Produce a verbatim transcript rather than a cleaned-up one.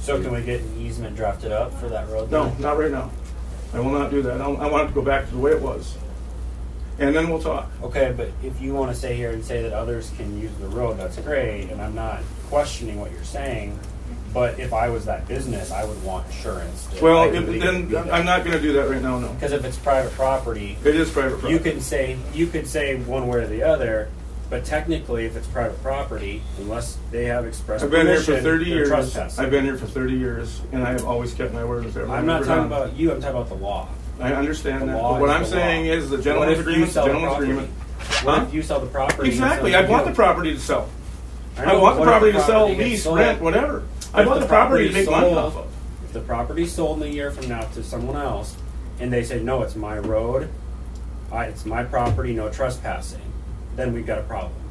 So can we get an easement drafted up for that road? No, then? not right now. I will not do that. I'll, I want it to go back to the way it was. And then we'll talk. Okay, but if you want to stay here and say that others can use the road, that's great, and I'm not questioning what you're saying. But if I was that business, I would want insurance. to Well, legally if, then be there. I'm not going to do that right now, no. Because if it's private property, It is private property. you can say you could say one way or the other. But technically, if it's private property, unless they have expressed I've been here permission, for thirty they're years. trespassing. I've been here for thirty years, and I have always kept my word with everyone. I'm not Never talking done. about you. I'm talking about the law. I understand The that. law But what is I'm the saying law. is the What gentleman's if you agreement. sell the Gentleman's property? agreement. What Huh? if you sell the property? Exactly. and I want the you- property to sell. I I know, want the what if property to sell, property gets lease, sold? rent, whatever. I If want the property to make property's money sold- off of. If the property's sold in a year from now to someone else, and they say, no, it's my road, I, it's my property, no trespassing, then we've got a problem.